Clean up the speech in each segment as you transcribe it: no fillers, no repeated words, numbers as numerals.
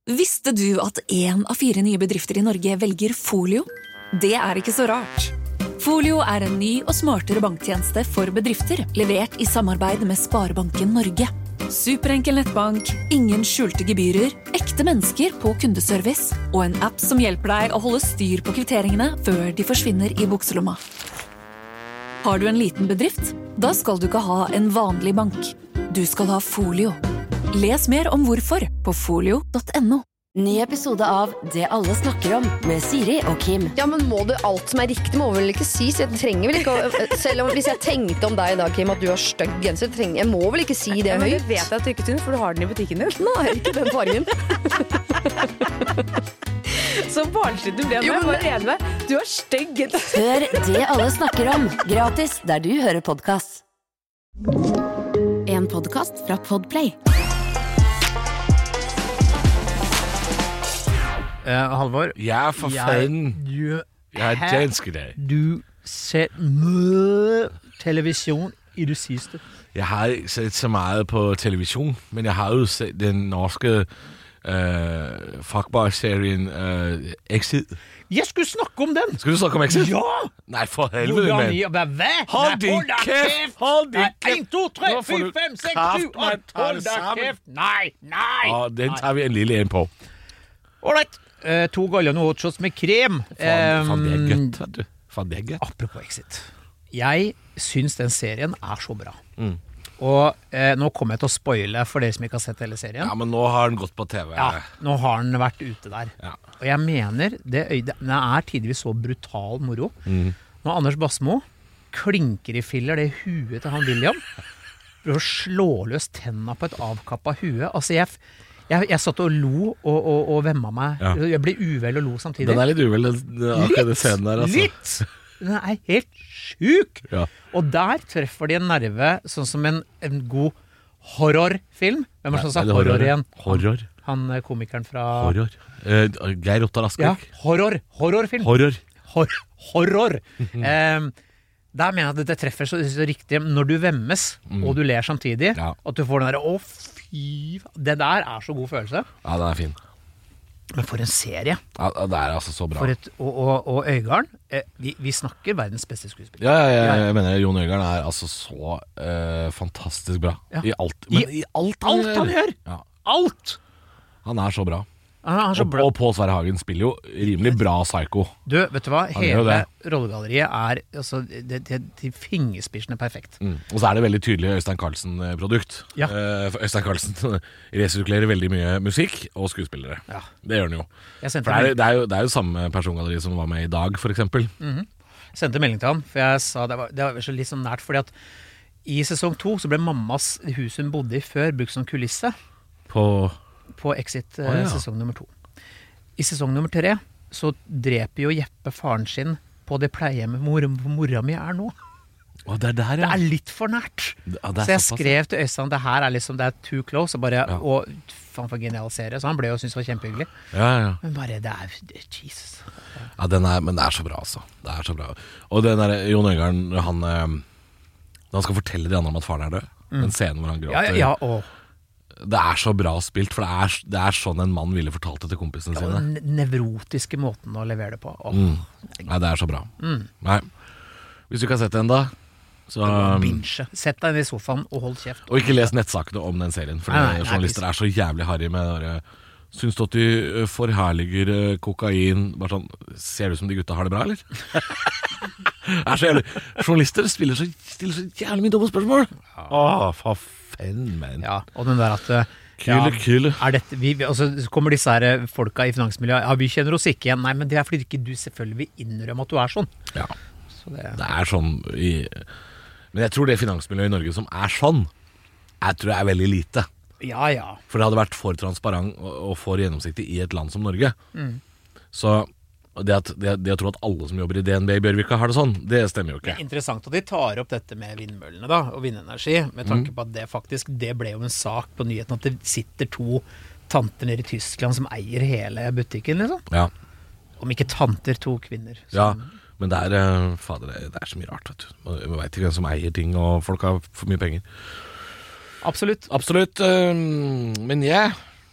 Visste du at 1 av 4 nye bedrifter I Norge velger Folio? Det ikke så rart. Folio en ny og smartere banktjeneste for bedrifter, levert I samarbeid med Sparebanken Norge. Superenkel nettbank, ingen skjulte gebyrer, ekte mennesker på kundeservice og en app som hjelper deg å holde styr på kvitteringene før de forsvinner I bukselomma. Har du en liten bedrift? Da skal du ikke ha en vanlig bank. Du skal ha Folio. Les mer om hvorfor på folio.no. Ny episode av Det alle snakker om med Siri og Kim. Ja, men må du alt som riktig må vel ikke sies? Jeg trenger vel ikke selv om hvis jeg tenkte om deg I dag, Kim, at du har stygg genser, jeg må vel ikke si det høyt? Det vet jeg at du ikke synes, for du har den I butikken din. Nei, ikke den fargen. Så barnslig du ble med, bare enig med. Du har stygg genser. Hør Det alle snakker om, gratis der du hører podcast. En podcast fra Podplay. Halvor. Ja, for fanden. Jeg dansk I dag. Du sett mye television I det sidste. Jeg har ikke sett så meget på television, men jeg har jo sett den norske fuckboy-serien Exit. Jeg skulle snakke om den. Skal du snakke om Exit? Ja! Nei, for helvede, mand. Hva? Hold din kæft! Hold din kæft! 1, 2, 3, 4, 5, 6, 7, 8, hold da kæft! Nei! Den tar vi en lille en på. Alright. 2 galliano hotshots med krem. Faen, det gøtt, vet du. Faen, det gøtt. Apropos Exit. Jeg synes den serien så bra. Og nå kommer jeg til å spoile for dere som ikke har sett hele serien. Ja, men nå har den gått på TV. Ja, nå har den vært ute der. Ja. Og jeg mener, den tidligvis så brutal moro. Når Anders Basmo klinker I filler det huet til han William, prøver å slå løs tennene på et avkappet hue. Altså, jeg satt og lo og vemma meg. Ja. Jeg ble uvel og lo samtidig. Den litt uvel, akkurat det scenen der. Altså. Litt! Den helt syk. Ja. Og der treffer de en nerve, sånn som en god horrorfilm. Hvem sånn sagt horror igjen? Horror. Han komikeren fra... Horror. Geir Ottar Askvik. Ja, horrorfilm. Horror. Der mener jeg at det treffer så riktig når du vemmes, og du ler samtidig, at du får den der, fy, det der så god følelse. Ja, den fin. Men for en serie. Ja, det altså så bra. Og Øygarden, vi snakker verdens beste skuespiller. Ja, jeg mener Jon Øygarden altså så fantastisk bra. Ja. I alt. Men I alt han gjør. Ja. Alt! Han så bra. Og Pål Sverre Hagen spiller jo rimelig bra psycho. Du, vet du hva? Hele rollegalleriet altså, de fingerspissene perfekt. Og så det veldig tydelig Øystein Carlsen-produkt. Ja. For Øystein Carlsen resirkulerer veldig mye musikk og skuespillere. Ja. Det gjør han jo. For det jo samme persongalleri som var med I dag, for eksempel. Jeg sendte melding til han, for jeg sa det var så litt sånn nært, fordi at I sesong 2 så ble mammas hus hun bodde I før brukt som kulisse. På Exit sesong nummer 2. I sesong nummer 3 så dreper jo Jeppe faren sin på det pleiehjemmet hvor mora mi nå. Det der, ja. Det litt for nært. Så jeg skrev til Øystein, det her liksom, det too close, og bare, og han får genialisere, så han ble jo synes det var kjempehyggelig. Ja. Men bare, det Jesus. Ja, men det så bra, altså. Det så bra. Og den der, Jon Øygarden, han skal fortelle de andre om at faren død, den scenen hvor han gråter. Ja, det så bra spilt, for det sånn en mann ville fortalt det til kompisene sine. Den nevrotiske måten å levere det på. Nei, det så bra. Nei, hvis du ikke har sett det enda, så... Sett deg ned I sofaen og hold kjeft. Og ikke les nettsakene om den serien, for journalister så jævlig harry med det der... Syns du at de forherliger kokain? Bare sånn, ser du som de gutta har det bra, eller? Så jævlig. Journalister stiller så jævlig mye dumme spørsmål. For fan. Ja, og den der at Kyle. Så kommer disse her folka I finansmiljøet. Vi kjenner oss ikke igjen. Nei, men det fordi ikke du selvfølgelig vil innrømme at du sånn. Ja, så det sånn Men jeg tror det finansmiljøet I Norge som sånn, jeg tror det veldig lite. Ja. For det hadde vært for transparent og for gjennomsiktig I et land som Norge. Så det å tro at alle som jobber I DNB I Bjørvika har det sånn, det stemmer jo ikke. Det interessant at de tar opp dette med vindmøllene da, og vindenergi, med tanke på at det ble jo en sak på nyheten at det sitter 2 tanter nede I Tyskland som eier hele butikken, liksom. Ja. Om ikke tanter, 2 kvinner. Ja, men det det så mye rart, vet du. Man vet ikke hvem som eier ting, og folk har for mye penger. Absolutt. Men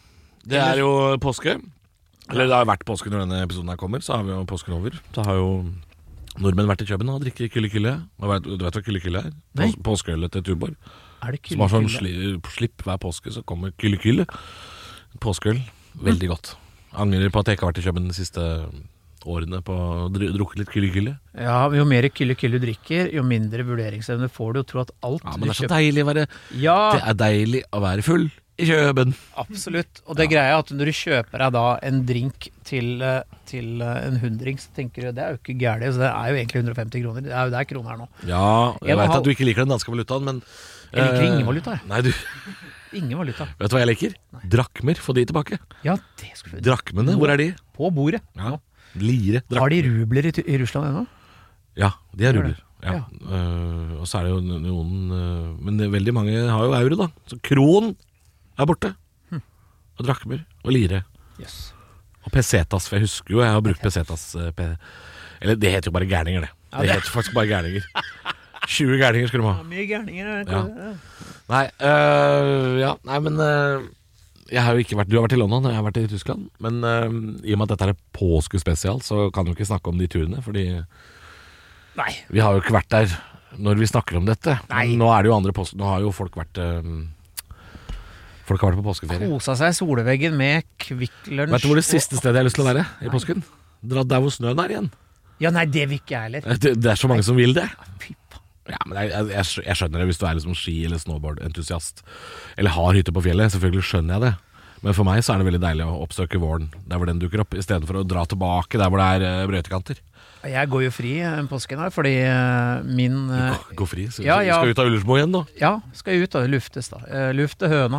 Det er jo påske. Eller det har vært påske når denne episoden her kommer. Så har vi jo påsken over. Så har jo nordmenn vært i København og drikker kylle-kylle. Du vet hva kylle-kylle er? Påskeølet til Tuborg. Er det Som har sånn kylle-kylle? slipp hver påske, så kommer kylle-kylle. Påskeøl. Veldig godt. Angrer på at jeg ikke har vært i København de siste årene på å drukke litt kylle-kylle. Ja, men jo mer kylle-kylle du drikker, jo mindre vurderingsevne får du, og tro at alt Ja, men det er så deilig å være Ja, Det er deilig å være full i København. absolutt. Og det greia er at når du kjøper deg da en drink til en hundring, så tenker du det er jo ikke gærent, så det er jo egentlig 150 kroner. Det er jo der kroner nå. Ja, jeg vet at du ikke liker den danske valutaen, men Jeg liker ingen valuta, jeg. Nei, du Ingen valuta. vet du hva jeg liker? Drakmer, få de tilbake. Ja, det skulle du Drakmene, hvor er de? På bordet. Ja, lire, Har de rubler i Russland ennå? Ja, de er Gjør det. rubler. Ja. Og så er det jo noen men veldig mange har jo euro, da. Så kron er borte. Og drakmer og lire. Yes. Og pesetas, for jeg husker jo jeg har brukt pesetas. Eller det heter jo bare gærninger, det. Det heter faktisk bare gærninger. 20 gærninger skal du ha. Mye gærninger. Ja. Nei, men jeg har jo ikke vært. Du har vært i London, og jeg har vært i Tyskland. Men i og med at dette er påskespesial, så kan vi ikke snakke om de turene. Fordi Nei. vi har jo ikke vært der når vi snakker om dette. Nei. Men nå er det jo andre påske. Nå har jo folk vært Folk har vært på påskeferie. Kosa seg i solveggen med Kvikk Lunsj. Vet du hvor det siste stedet jeg har lyst til å være i påsken? Dra der hvor snøen er igjen. Ja, nei, det vil ikke jeg heller. Det er så mange som vil det. Fy faen. Ja, men jeg skjønner det hvis du er liksom ski- eller snowboard-entusiast. Eller har hytte på fjellet, selvfølgelig skjønner jeg det. Men for meg så er det veldig deilig å oppsøke våren der hvor den dukker opp, i stedet for å dra tilbake der hvor det er brøytekanter. Jeg går jo fri påsken her, fordi min Gå fri, så ja. skal ut av Ullersmo igjen da. Ja, skal ut og luftes da. Lufte høna.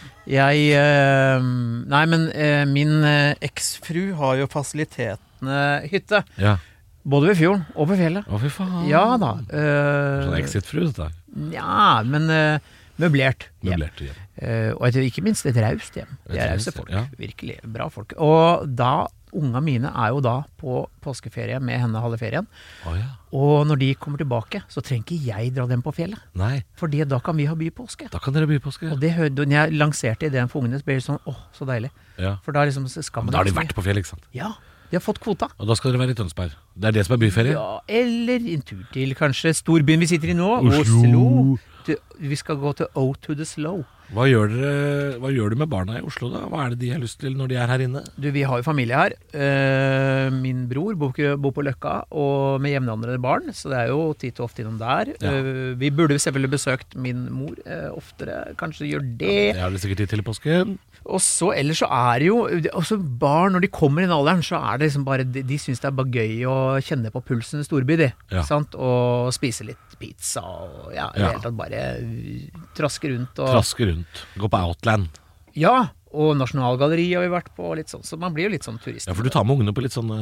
Min eksfru har jo fasilitetene hytte. Ja. Både ved fjorden og på fjellet. Å fy faen. Ja da. Sånn exit-fru dette her. Ja, men møblert hjem. Møblert hjem. Og ikke minst et raust hjem. Det er rause folk. Ja. Virkelig bra folk. Og da, unga mine er jo da på påskeferie med henne halve ferien. Ja. Og når de kommer tilbake, så trenger ikke jeg dra dem på fjellet. Nei, Fordi da kan vi ha bypåske. da kan dere by påske. Og det når jeg lanserte ideen for ungene, så ble det sånn, så deilig. Ja. For da liksom skal man Da har de ikke så vært på fjell, ikke sant? mye. Ja, de har fått kvota. Og da skal dere være i Tønsberg. Det er det som er byferie. Ja, eller en tur til kanskje storbyen vi sitter i nå, Oslo. Vi skal gå til O to the Slow. Hva gjør du med barna i Oslo da? Hva er det de har lyst til når de er her inne? Du, vi har jo familie her. Min bror bor på Løkka og med jevnaldrende barn, så det er jo tid til ofte innom der. Ja. Vi burde selvfølgelig besøkt min mor oftere, kanskje gjør det. Det har dere sikkert tid til i påsken. Og så ellers så er det jo også barn, når de kommer i den alderen, så er det liksom bare de syns det er bare gøy å kjenne på pulsen i storby, de. Ja. Sant? Og spise litt pizza og i det hele tatt bare traske rundt og Traske rundt. Gå på Outland. Ja, og Nasjonalgalleriet har vi vært på, litt sånn, så man blir jo litt sånn turist. Ja, for du tar med ungene på litt sånne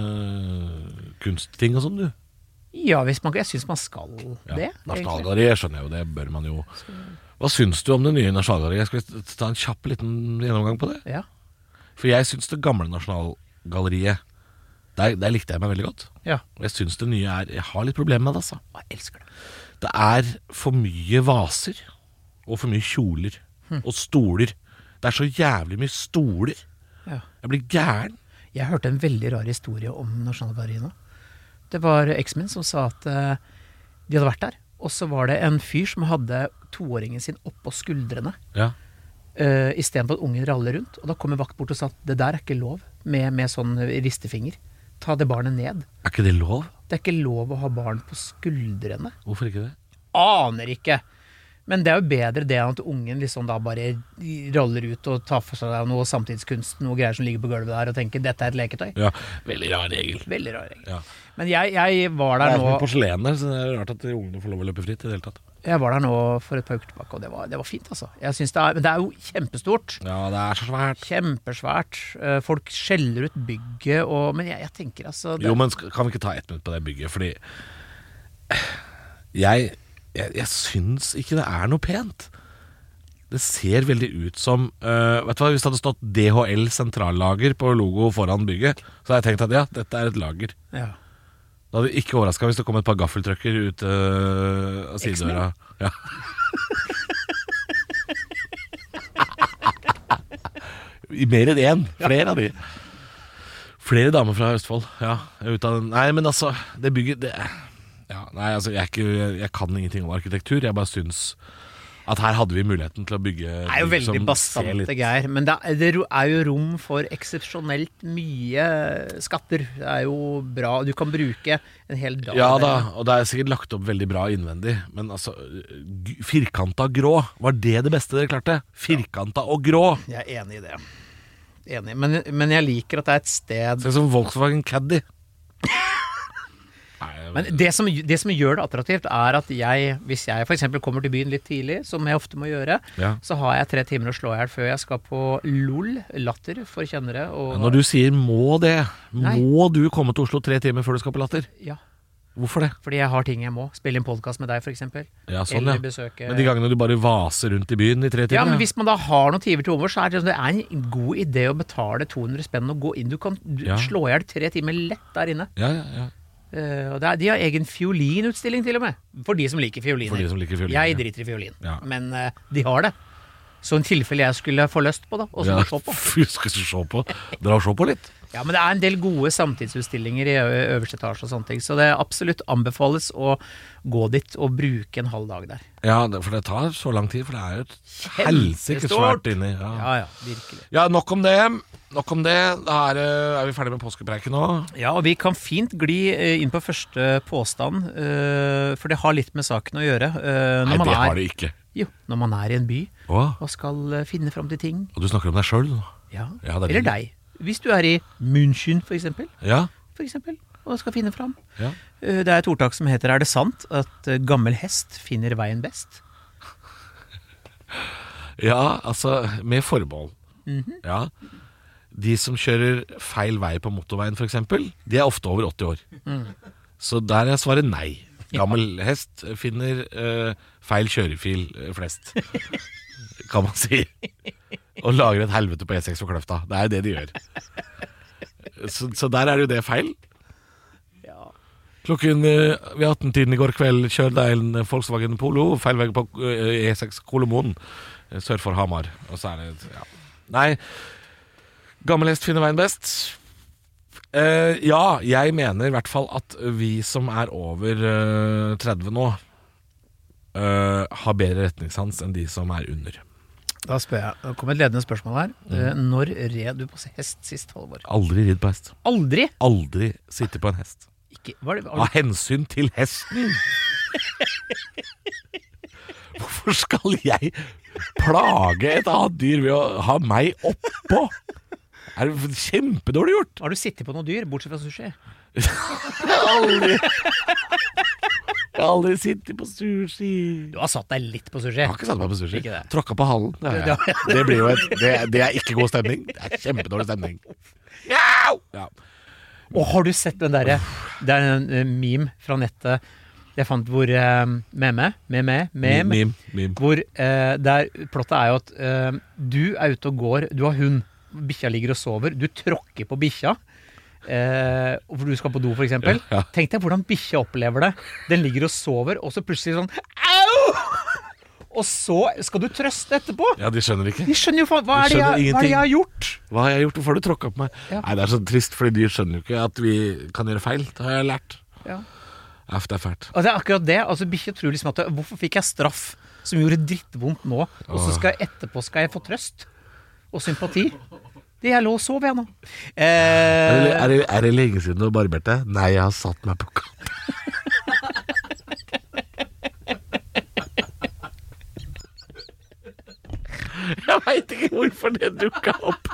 kunstting og sånn, du. Ja, jeg syns man skal det. egentlig. Nasjonalgalleriet skjønner jeg jo, det bør man jo. Hva syns du om det nye Nasjonalgalleriet? Skal vi ta en kjapp liten gjennomgang på det? Ja. For jeg syns det gamle Nasjonalgalleriet der likte jeg meg veldig godt. Ja. Og jeg syns det nye jeg har litt problemer med det, altså. Jeg elsker det. Det er for mye vaser og for mye kjoler og stoler. Det er så jævlig mye stoler. Ja. Jeg blir gæren. Jeg hørte en veldig rar historie om Nasjonalgalleriet nå. Det var eksen min som sa at de hadde vært der, og så var det en fyr som hadde toåringen sin oppå skuldrene, Ja. i stedet for at ungen raller rundt. Og da kom en vakt bort og sa at det der er ikke lov, med sånn ristefinger. Ta det barnet ned. Er ikke det lov? Det er ikke lov å ha barn på skuldrene. Hvorfor ikke det? Aner ikke. Men det er jo bedre det enn at ungen liksom da bare roller ut og tar for seg noe samtidskunst, noe greier som ligger på gulvet der, og tenker dette er et leketøy. Ja, veldig rar regel. Veldig rar regel. Ja. Men jeg var Det der er som nå et porselen der, så det er rart at ungene får lov å løpe fritt i det hele tatt. Jeg var der nå for et par uker tilbake, og det var fint, altså. Jeg synes men det er jo kjempestort. Ja, det er så svært. Kjempesvært. Folk skjeller ut bygget, men jeg tenker altså Jo, men kan vi ikke ta ett minutt på det bygget? Fordi jeg syns ikke det er noe pent. Det ser veldig ut som vet du hva, hvis det hadde stått DHL sentrallager på logo foran bygget, så hadde jeg tenkt at ja, dette er et lager. Ja. Det hadde ikke overrasket hvis det kom et par gaffeltrucker ut av sidedøra. Ja. Mer enn én. Flere av de. Flere damer fra Østfold. Ja, nei, men altså, det bygget det, ja, nei, altså, jeg kan ingenting om arkitektur. Jeg bare syns at her hadde vi muligheten til å bygge. Det er jo veldig bastante greier, men det er jo rom for eksepsjonelt mye skatter. Det er jo bra, du kan bruke en hel dag. Ja da, og det er sikkert lagt opp veldig bra innvendig, men altså, firkanta grå, var det beste dere klarte? Firkanta og grå. Jeg er enig i det. Enig, men jeg liker at det er et sted. Sånn som Volkswagen Caddy. Men det som gjør det attraktivt er at hvis jeg for eksempel kommer til byen litt tidlig, som jeg ofte må gjøre, så har jeg 3 timer å slå ihjel før jeg skal på LOL, latter for kjennere. Når du sier må du komme til Oslo 3 timer før du skal på latter? Ja. Hvorfor det? Fordi jeg har ting jeg må. Spille en podcast med deg for eksempel. Ja, sånn, eller besøke. Men de gangene du bare vaser rundt i byen i 3 timer? Ja, men hvis man da har noen timer til over, så er det en god idé å betale 200 spenn og gå inn. Du kan slå ihjel 3 timer lett der inne. Ja. Og de har egen fiolinutstilling til og med. For de som liker fioliner. Jeg driter i fiolin, men de har det. Så en tilfelle jeg skulle få lyst på da, og så se på. Skal du se på? Dra og se på litt. Ja, men det er en del gode samtidsutstillinger i øverste etasje og sånne ting, så det absolutt anbefales å gå dit og bruke en halv dag der. Ja, for det tar så lang tid, for det er jo et helsike svært inni. Ja, virkelig. Ja, nok om det. Da er vi ferdig med påskepreiken nå. Ja, og vi kan fint gli inn på første påstand, for det har litt med saken å gjøre. Nei, det har det ikke. Jo, når man er i en by og skal finne frem til ting. Og du snakker om deg selv nå? Ja, eller deg. Hvis du er i München for eksempel, og skal finne frem. Ja. Det er et ordtak som heter, er det sant at gammel hest finner veien best? Ja, altså, med forbehold. Ja. De som kjører feil vei på motorveien for eksempel, de er ofte over 80 år. Så der er svaret nei. Gammel hest finner feil kjørefil flest, kan man si. Og lager et helvete på E6 for Kløfta. Det er jo det de gjør. Så der er jo det feil. Ja. Klokken ved 18-tiden i går kveld kjørte jeg en Volkswagen Polo feil vei på E6 Kolomoen, sør for Hamar. Og så er det, Nei, gammel hest finner veien best. Ja, jeg mener i hvert fall at vi som er over 30 nå har bedre retningssans enn de som er under. Da spør jeg, det kom et ledende spørsmål her. Når red du på hest sist, Halvor? Aldri ridd på hest. Aldri? Aldri sitte på en hest. Av hensyn til hesten. Hvorfor skal jeg plage et annet dyr ved å ha meg oppå? Er det kjempedårlig gjort? Har du sittet på noe dyr, bortsett fra sushi? Aldri. Jeg har aldri sittet på sushi. Du har satt deg litt på sushi. Jeg har ikke satt meg på sushi. Tråkka på halen. Det blir jo det er ikke god stemning. Det er kjempedårlig stemning. Ja. Og har du sett den derre, det er en meme fra nettet jeg fant hvor meme hvor der plottet er jo at du er ute og går, du har hund, bikkja ligger og sover, du tråkker på bikkja, hvor du skal på do for eksempel. Tenk deg hvordan bikkja opplever det. Den ligger og sover, og så plutselig sånn au! Og så skal du trøste etterpå. Ja, de skjønner ikke. De skjønner jo hva er det jeg har gjort? Hva har jeg gjort? Hvorfor har du tråkket på meg? Nei, det er så trist, fordi de skjønner jo ikke at vi kan gjøre feil. Det har jeg lært. Ja, det er fælt. Og det er akkurat det. Altså, bikkja tror liksom at hvorfor fikk jeg straff som gjorde drittvondt nå, og så etterpå skal jeg få trøst og sympati. Det jeg lå og sov jeg nå. Er det lenge siden du har barbert deg? Nei, jeg har satt meg på kant. Jeg vet ikke hvorfor det dukket opp.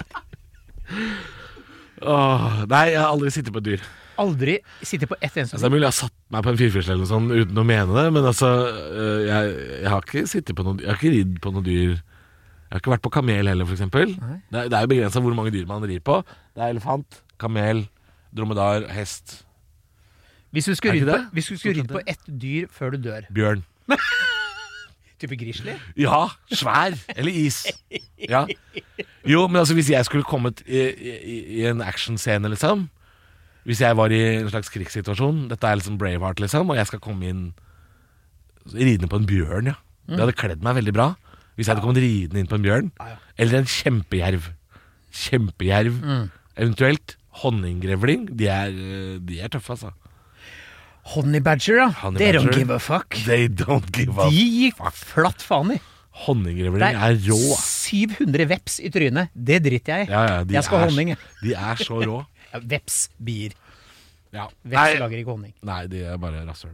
Nei, jeg har aldri sittet på et dyr. Aldri sittet på ett eneste dyr? Det er mulig jeg har satt meg på en firfisle eller noe sånt uten å mene det, men altså, jeg har ikke sittet på noe, jeg har ikke ridd på noe dyr. Jeg har ikke vært på kamel heller, for eksempel. Det er jo begrenset hvor mange dyr man rir på. Det er elefant, kamel, dromedar, hest. Hvis du skulle ridde på ett dyr før du dør? Bjørn. Type grizzly? Ja, svær. Eller is. Ja. Jo, men altså hvis jeg skulle kommet i en actionscene, liksom. Hvis jeg var i en slags krigssituasjon, dette er liksom Braveheart, liksom, og jeg skal komme inn ridende på en bjørn, ja. Det hadde kledd meg veldig bra. Hvis jeg hadde kommet ridende inn på en bjørn. Eller en kjempejerv. kjempejerv. Eventuelt honninggrevling. De er tøffe, altså. Honey Badger, da. Honey They don't Badger. give a fuck. They don't give a De gikk flatt faen i. Honninggrevling Det er rå. 700 veps i trynet. Det driter jeg i. Ja, de Jeg skal ha honning. De er så rå. Ja, veps, bier. Ja. Veps lager ikke honning. Nei, de er bare rasshøl.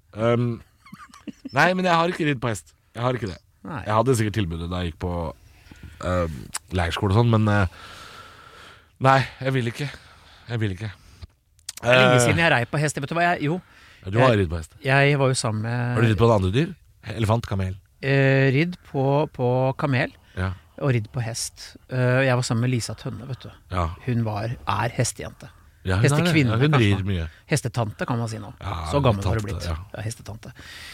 Nei, men jeg har ikke ridd på hest. Jeg har ikke det. Nei. Jeg hadde sikkert tilbudet da jeg gikk på leirskole og sånn, men nei, jeg vil ikke. Det er lenge siden jeg rei på hest. Vet du hva jeg... Jo, Du har ridd på hest. jeg var jo sammen med... Har du ridd på en andre dyr? Elefant, kamel? Ridd på kamel Ja. og ridd på hest. Jeg var sammen med Lisa Tønne, vet du. Ja. Hun er hestejente. Ja, hun er det. Hestekvinne, Ja, hun kanskje. rir mye. Hestetante kan man si nå. Ja, Så gammel har du tante, blitt. ja. Ja, hestetante.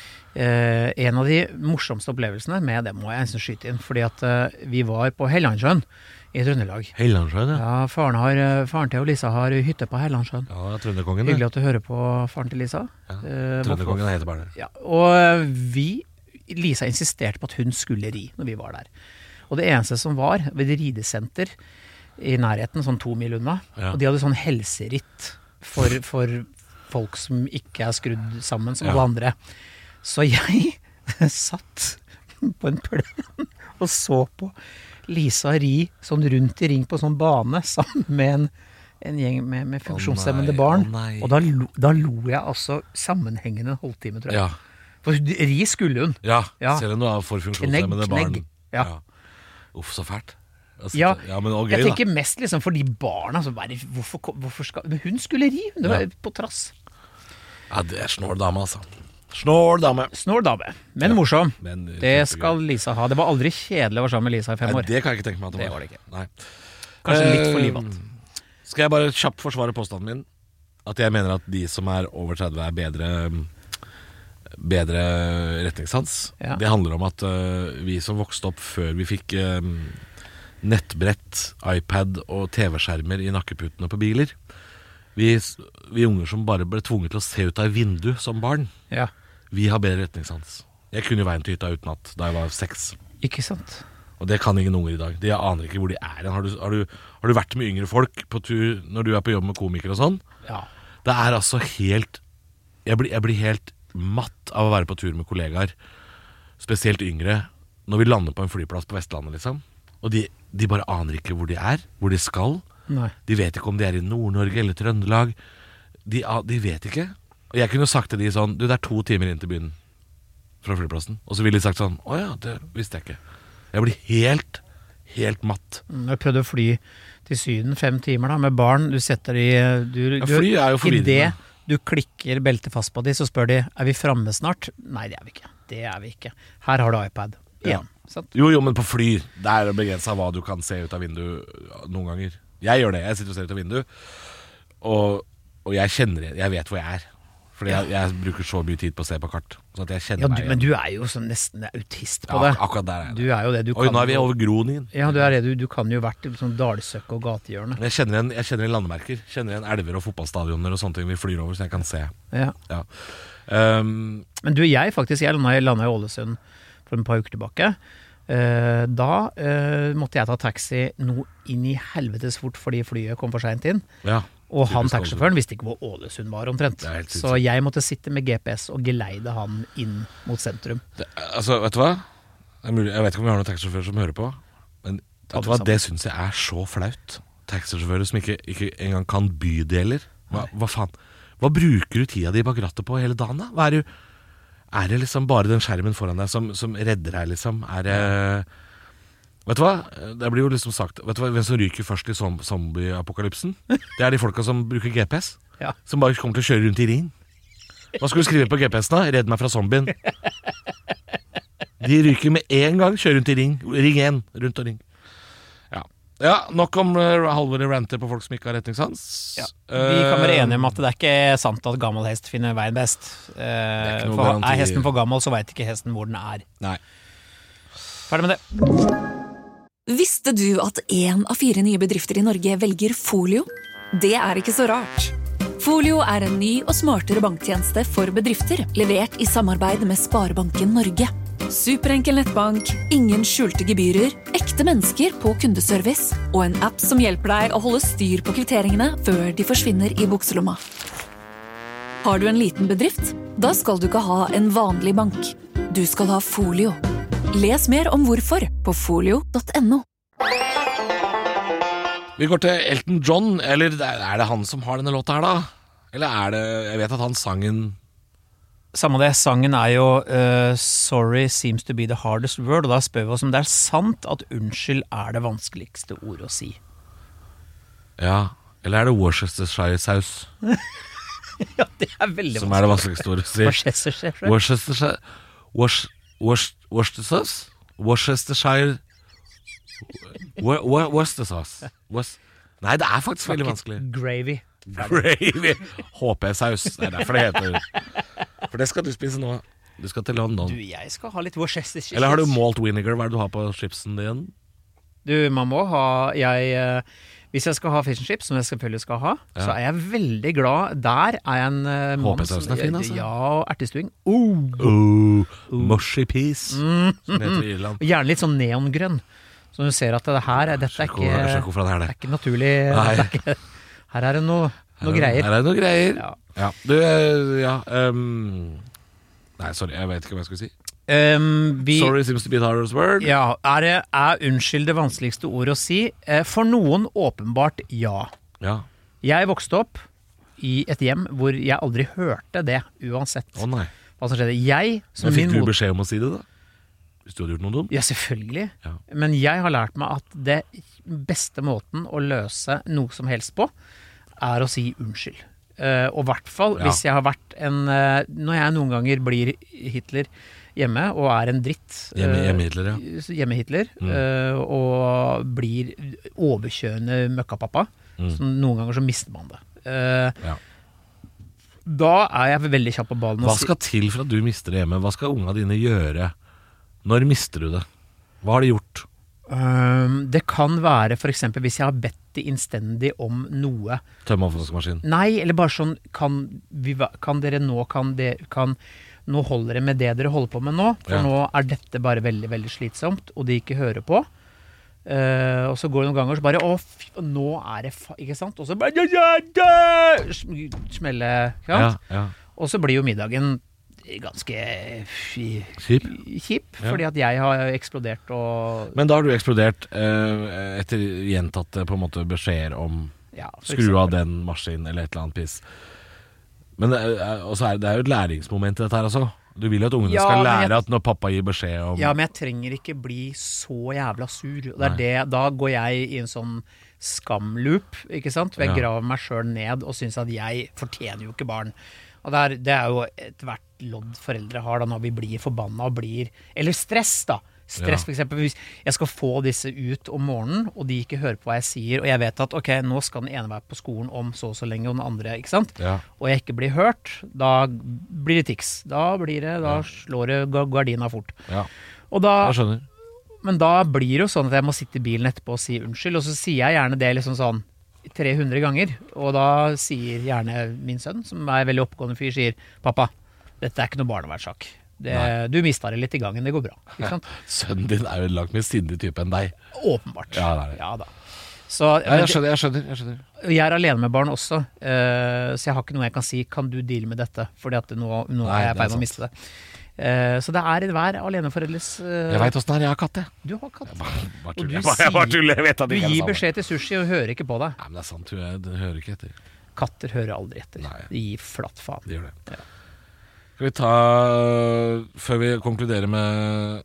En av de morsomste opplevelsene med det må jeg nesten skyte inn, fordi at vi var på Hellandsjøen i Trøndelag. Hellandsjøen, ja. Ja, faren til og Lisa har hytte på Hellandsjøen. Ja, Trønderkongen, det. Hyggelig at du hører på faren til Lisa. Ja. Trønderkongen heter bare det. Ja, og Lisa insisterte på at hun skulle ri når vi var der. Og det eneste som var ved et ridesenter i nærheten, sånn 2 mil unna, Ja. og de hadde sånn helseritt for folk som ikke er skrudd sammen som Ja. alle andre. Så jeg satt på en plen og så på Lisa ri sånn rundt i ring på sånn bane sammen med en gjeng med funksjonshemmede barn. å nei. Og da lo jeg altså sammenhengende en halvtime, tror jeg. Ja. For ri skulle hun. Ja, Ja. selv om du har for funksjonshemmede barn. Knegg. Ja. Uff, så fælt. Altså, Ja, ja, men og jeg gøy, da. tenker mest liksom for de barna som bare, hvorfor skal men hun skulle ri, det var Ja. på trass. Ja, det er snål dame, altså. Snål dame. Snål dame, men morsom. Men Det kjempegøy. skal Lisa ha. Det var aldri kjedelig å være sammen med Lisa i 5 Nei, år. det kan jeg ikke tenke meg at Det var det ikke. Nei. Kanskje litt for livet. Skal jeg bare kjapt forsvare påstanden min? At jeg mener at de som er over 30 er bedre retningssans. Ja. Det handler om at vi som vokste opp før vi fikk nettbrett, iPad og TV-skjermer i nakkeputene på biler, vi unger som bare ble tvunget til å se ut av et vindu som barn, Ja, vi har bedre retningssans. Jeg kunne jo veien til hytta utenat da jeg var 6. ikke sant? Og det kan ingen unger i dag. De aner ikke hvor de er. Har du vært med yngre folk på tur når du er på jobb med komikere og sånn? Ja. Det er altså helt jeg blir helt matt av å være på tur med kollegaer, spesielt yngre, når vi lander på en flyplass på Vestlandet, liksom. Og de bare aner ikke hvor de er, hvor de skal. Nei. De vet ikke om de er i Nord-Norge eller Trøndelag. De vet ikke. Og jeg kunne sagt til de sånn: Du, det er 2 timer inn til byen fra flyplassen. Og så ville de sagt sånn: Å ja, det visste jeg ikke. Jeg blir helt matt. Jeg prøvde å fly til Syden 5 timer da, med barn. Du setter de fly er jo I det forvirrende. du klikker beltet fast på de, så spør de: Er vi framme snart? Nei, det er vi ikke. Det er vi ikke. Her har du iPad. Igjen. Sant? Jo, men på fly der er det begrenset hva du kan se ut av vinduet noen ganger. Jeg gjør det, jeg sitter og ser ut av vinduet, og jeg kjenner det, jeg vet hvor jeg er. Fordi jeg bruker så mye tid på å se på kart, så at jeg kjenner Ja, meg men du er jo sånn nesten autist på Ja, det. akkurat der er jeg. Du er jo det. Du Oi, kan nå er vi jo- over Groningen. Ja, du er det. Du kan jo vært i sånn dalsøkk og gatehjørne. Jeg kjenner igjen landemerker. Kjenner igjen elver og fotballstadioner og sånne ting vi flyr over, så jeg kan se. Ja. Ja. Men du, jeg landa i Ålesund for et par uker tilbake. Da måtte jeg ta taxi noe inn i helvetes fort fordi flyet kom for sent inn. Ja. Og han Typisk taxisjåføren visste ikke hvor Ålesund var omtrent. Det er helt Så jeg måtte sitte med GPS og geleide han inn mot sentrum. Altså, vet du hva? Det er mulig, jeg vet ikke om vi har noen taxisjåfører som hører på, men vet du hva? Det synes jeg er så flaut. Taxisjåfører som ikke engang kan bydeler. Hva faen? Hva bruker du tida di bak rattet på hele dagen, da? Er det liksom bare den skjermen foran deg som redder deg, liksom? Vet du hva? Det blir jo liksom sagt. Vet du hva? Hvem som ryker først i zombie-apokalypsen? Det er de folka som bruker GPS. Ja. Som bare kommer til å kjøre rundt i ring. Hva skal du skrive på GPS-en da? Redd meg fra zombien. De ryker med en gang. Kjør rundt i ring. Ring 1. Rundt og ring. Ja, nok om Halvor ranter på folk som ikke har retningssans. Ja. Vi kan være enige om at det er ikke sant at gammel hest finner veien best. ikke noe For garanti. er hesten for gammel, så vet ikke hesten hvor den er. Nei. Ferdig med det. Visste du at 1 av 4 nye bedrifter i Norge velger Folio? Det er ikke så rart. Folio er en ny og smartere banktjeneste for bedrifter, levert i samarbeid med Sparebanken Norge. Superenkel nettbank, ingen skjulte gebyrer, ekte ekte mennesker på kundeservice og en app som hjelper deg å holde styr på kvitteringene før de forsvinner i bukselomma. Har du en liten bedrift? Da skal du ikke ha en vanlig bank. Du skal ha Folio. Les mer om hvorfor på folio.no. Vi går til Elton John, eller er det han som har denne låta her da? Eller er det, jeg vet at han sangen... Samme det, sangen er jo Sorry seems to be the hardest word, og da spør vi oss om det er sant at unnskyld er det vanskeligste ord å si. Ja, eller er det Worcestershire-saus? Ja, det er veldig som er det vanskeligste ordet å si. Worcestershire. Worcestershire Nei, det er faktisk veldig vanskelig. Gravy. HP-saus. Det er derfor det heter. For det skal du spise nå. Du skal til London. Du, jeg skal ha litt Worcestershire. Eller har du malt vinegar? Hva er det du har på chipsen din? Du, man må ha hvis jeg skal ha fish and chips, som jeg selvfølgelig skal ha, så er jeg veldig glad. Der er jeg en mann HP-sausen er fin, altså. Ja, ertestuing. Mushy peas, som heter i Irland. Gjerne litt sånn neongrønn. Så du ser at dette er ikke naturlig. Her er det noe greier. Her er det noe greier. Ja. Du, nei, sorry, jeg vet ikke hva jeg skulle si. Sorry seems to be the hardest word. Ja, er unnskyld det vanskeligste ord å si? For noen åpenbart ja. Jeg vokste opp i et hjem hvor jeg aldri hørte det, uansett nei. Hva som skjedde. Men fikk du beskjed om å si det da? Hvis du hadde gjort noe dumt? Ja, selvfølgelig. Men jeg har lært meg at det beste måten å løse noe som helst på er å si unnskyld. Og i hvert fall hvis jeg har vært når jeg noen ganger blir Hitler hjemme og er en dritt Hjemme-Hitler og blir overkjørende møkkapappa, så noen ganger så mister man det. Da er jeg veldig kjapp på ballen. Hva skal til for at du mister det hjemme? Hva skal unga dine gjøre? Når mister du det? Hva har de gjort? Det kan være for eksempel hvis jeg har bedt de innstendig om noe. Tømme oppvaskmaskin? Nei, eller bare sånn nå holder det med det dere holder på med nå, for nå er dette bare veldig, veldig slitsomt, og de ikke hører på. Og så går det noen ganger, så bare, nå er det, ikke sant? Og så bare, smelle, og så blir jo middagen ganske kjip fordi at jeg har eksplodert Men da har du eksplodert etter gjentatte på en måte beskjeder om skru av den maskinen eller et eller annet piss. Men det er jo et læringsmoment i dette her altså. Du vil jo at ungene skal lære at når pappa gir beskjed om... Ja, men jeg trenger ikke bli så jævla sur. Da går jeg i en sånn skamloop, ikke sant? For jeg graver meg selv ned og synes at jeg fortjener jo ikke barn. Og det er jo et hvert lodd foreldre har da når vi blir forbannet og blir... Eller stress da. Stress for eksempel, hvis jeg skal få disse ut om morgenen, og de ikke hører på hva jeg sier, og jeg vet at, ok, nå skal den ene være på skolen om så lenge, og den andre, ikke sant? Og jeg ikke blir hørt, da blir det tiks. Da slår det gardina fort. Og da... Jeg skjønner. Men da blir det jo sånn at jeg må sitte i bilen etterpå og si unnskyld, og så sier jeg gjerne det liksom sånn 300 ganger, og da sier gjerne min sønn, som er veldig oppgående fyr, sier, pappa, dette er ikke noe barnevernssak. Du mistet det litt i gangen, det går bra. Ikke sant? Sønnen din er jo langt mer sindig type enn deg. Åpenbart. Ja, det er det. Ja da. Så, jeg skjønner. Jeg er alene med barn også, så jeg har ikke noe jeg kan si, kan du deale med dette? Fordi at nå er jeg feil med å miste det. Så det er hver aleneforeldres Jeg vet hvordan det er, jeg har katt jeg. Du har katt. Jeg bare tuller, jeg vet at du gir beskjed til Sushi og hører ikke på deg. Nei, men det er sant, du hører ikke etter. Katter hører aldri etter. De gir flatt faen. De gjør det. Skal vi ta før vi konkluderer med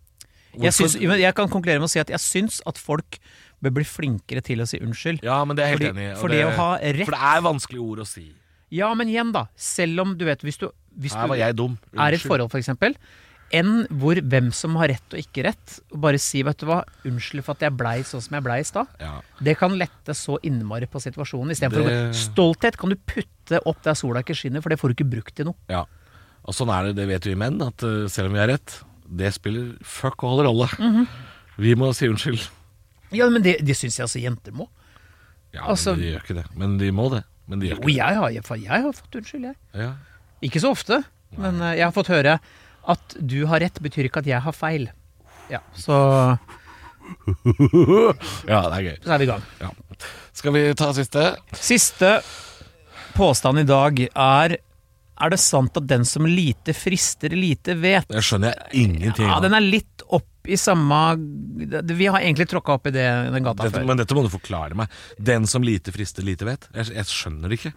jeg kan konkludere med å si at jeg synes at folk bør bli flinkere til å si unnskyld. Ja, men det er helt enig. For det å ha rett. For det er vanskelige ord å si. Ja, men igjen da, selv om du vet, hvis du her var jeg dum. Er i et forhold for eksempel, hvor hvem som har rett og ikke rett, og bare si, vet du hva, unnskyld for at jeg blei sånn som jeg blei i stad. Det kan lette så innmari på situasjonen. I stedet for stolthet kan du putte opp der sola ikke skinner, for det får du ikke brukt til noe. Ja, og sånn er det vet vi menn, at selv om vi har rett, det spiller fuck all rolle. Vi må si unnskyld. Ja, men det synes jeg altså jenter må. Ja, altså, men de gjør ikke det. Men de må det. Men de gjør ikke det. Jeg har fått unnskyld, jeg. Ja. Ikke så ofte, men jeg har fått høre at du har rett betyr ikke at jeg har feil. Ja, så Ja, det er gøy. Så er vi i gang. Ja. Skal vi ta siste? Siste påstand i dag er det sant at den som lite frister, lite vet? Det skjønner jeg ingenting Ja, av. den er litt opp i samme... Vi har egentlig tråkket opp i den gata før. Men dette må du forklare meg. Den som lite frister, lite vet. Jeg skjønner det ikke.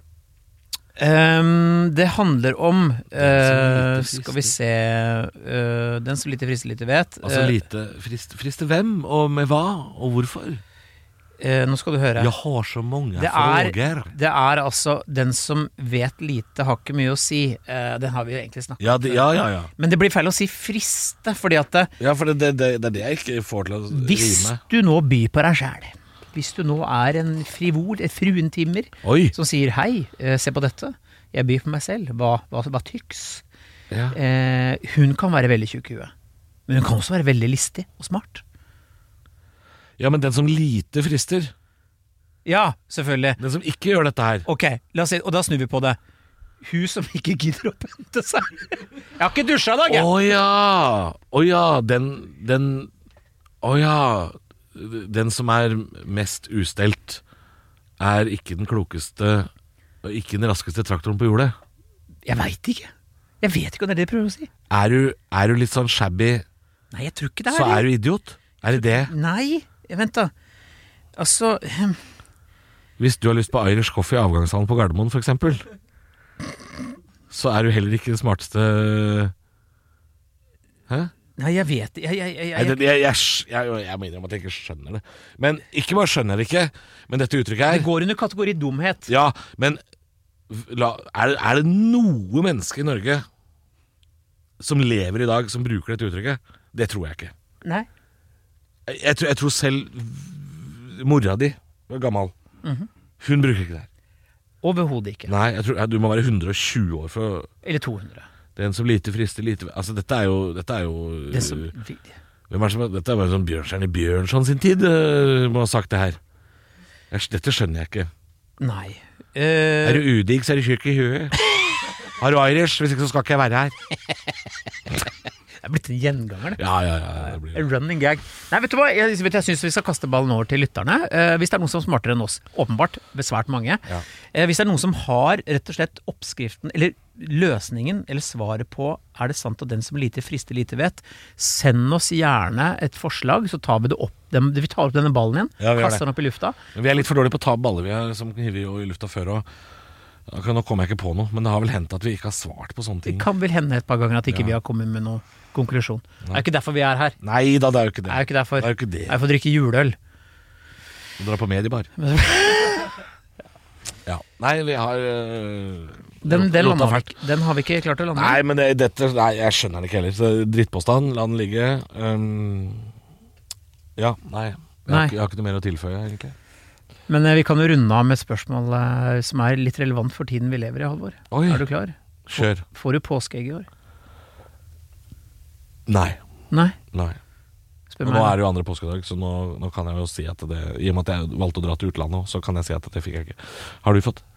Det handler om skal vi se den som lite frister, lite vet. Altså lite frister hvem, og med hva, og hvorfor? Nå skal du høre. Jeg har så mange frågor. Det er altså den som vet lite, har ikke mye å si. Den har vi jo egentlig snakket om. Ja. Men det blir feil å si friste, fordi at Ja, for det er det jeg ikke får til å hvis rime. du nå byr på deg selv, hvis du nå er en frivol, et fruentimmer, Oi. som sier hei, se på dette, jeg byr på meg selv, hva tyks? Ja. Hun kan være veldig tjukk i huet, men hun kan også være veldig listig og smart. Ja, men den som lite frister, Ja, selvfølgelig. den som ikke gjør dette her. Ok, la oss si, og da snur vi på det. Hun som ikke gidder å pynte seg. Jeg har ikke dusja i dag, jeg. Den som er mest ustelt er ikke den klokeste og ikke den raskeste traktoren på jordet. Jeg vet ikke. Jeg vet ikke hva det er det jeg prøver å si. Er du litt sånn shabby, Nei, jeg tror ikke det så er du idiot? Er det det? Nei, vent da. Altså, Hvis du har lyst på Irish coffee i avgangshallen på Gardermoen for eksempel, så er du heller ikke det smarteste. Hæ? nei, jeg vet Jeg må innrømme at jeg ikke skjønner det. Men ikke bare skjønner jeg det ikke, men dette uttrykket Det her. går under kategori dumhet. Ja, men er det noe menneske i Norge som lever i dag som bruker dette uttrykket? Det tror jeg ikke. Nei. Jeg tror selv mora di var gammel. Hun bruker ikke det her. Overhodet ikke. Nei, jeg tror du må være 120 år for å... Eller 200. Den som lite frister, lite... Altså, dette er jo Det som... Hvem er det som... Dette er bare sånn Bjørnstjerne Bjørnson sin tid må ha sagt det her. Dette skjønner jeg ikke. Nei. Er du udigg, så er du tjukk i huet. Har du Irish? Hvis ikke så skal ikke jeg være her. Det er blitt en gjenganger, det. Ja, det blir... A running gag. Nei, vet du hva? Jeg synes vi skal kaste ballen over til lytterne. Hvis det er noen som er smartere enn oss, åpenbart, ved svært mange. Ja. Hvis det er noen som har rett og slett oppskriften, eller løsningen, eller svaret på er det sant at den som lite frister, lite vet, send oss gjerne et forslag, så tar vi det opp. Vi tar opp denne ballen igjen, Ja, vi gjør kaster den opp i lufta. Men vi er litt for dårlige på å ta baller vi er, som hiver jo i lufta før og... Nå kommer jeg ikke på noe, men det har vel hendt at vi ikke har svart på sånne ting. Det kan vel hende et par ganger at ikke vi har kommet med noen konklusjon. Det er ikke derfor vi er her. Nei da, det er jo ikke det. Det er jo ikke derfor. Det er jo ikke det. Det er for å drikke juleøl. Dra på mediebar. Ja. Nei, vi har Den har vi ikke klart å lande. Nei, men jeg skjønner det ikke heller. Så drittpåstand, la den ligge. Ja, nei. Jeg har ikke noe mer å tilføye, egentlig. Men vi kan jo runde av med et spørsmål som er litt relevant for tiden vi lever i, Halvor. Oi. Er du klar? Kjør. Får du påskeegg i år? Nei. Nei? Spør Og meg. nå er det jo andre påskedag, så nå kan jeg jo si at det... I og med at jeg valgte å dra til utlandet, så kan jeg si at det fikk jeg ikke. Har du fått?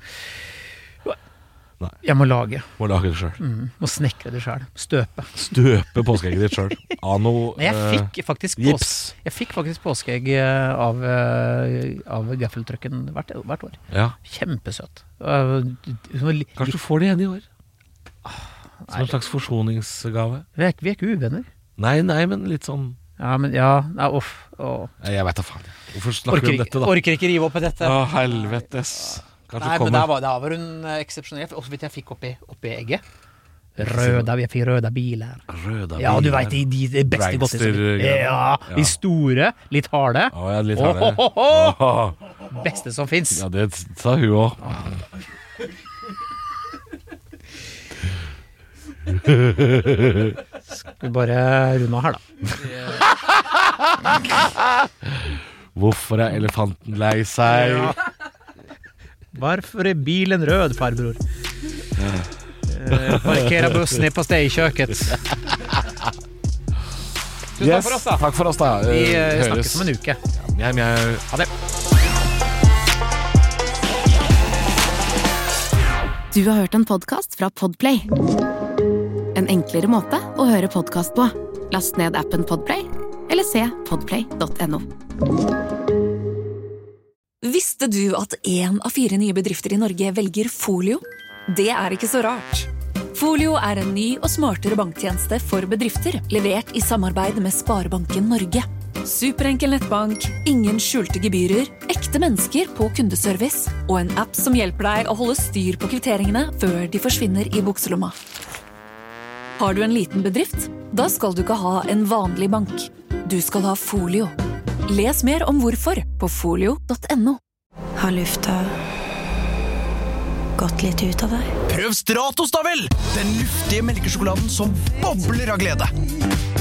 Jeg må lage. Må lage det selv. Må snekre det selv. Støpe. Støpe påskeegget ditt selv. Ano, Nei, jeg fikk faktisk påskeegg av gaffeltrucken hvert år. Ja. Kjempesøt. Kanskje du får det igjen i år? Som en slags forsoningsgave? Vi er ikke uvenner. Nei, men litt sånn... Jeg vet da faen. Hvorfor snakker vi om dette da? Orker ikke rive opp i dette. Å, helvetes. Kanskje Nei, kommer... men da var hun eksepsjonell. Også vidt jeg fikk oppi egget. Vi fikk røde biler. Ja, du vet, de beste godtene. Ja, de store, litt harde. Ja, litt harde. Beste som finnes. Ja, det sa hun også. Skal vi bare runde av her da. Hvorfor er elefanten lei seg? Hvorfor er bilen rød, farbror? Parkera bussen på steikjøket. Tusen takk for oss da. Takk for oss da. Vi snakkes om en uke. Ha det. Du har hørt en podcast fra Podplay. En enklere måte å høre podcast på. Last ned appen Podplay, eller se podplay.no. Visste du at 1 av 4 nye bedrifter i Norge velger Folio? Det er ikke så rart. Folio er en ny og smartere banktjeneste for bedrifter, levert i samarbeid med Sparebanken Norge. Superenkel nettbank, ingen skjulte gebyrer, ekte mennesker på kundeservice og en app som hjelper deg å holde styr på kvitteringene før de forsvinner i bukselomma. Har du en liten bedrift? Da skal du ikke ha en vanlig bank. Du skal ha Folio. Les mer om hvorfor på folio.no. Har lufta gått litt ut av deg? Prøv Stratos da vel! Den luftige melkesjokoladen som bobler av glede.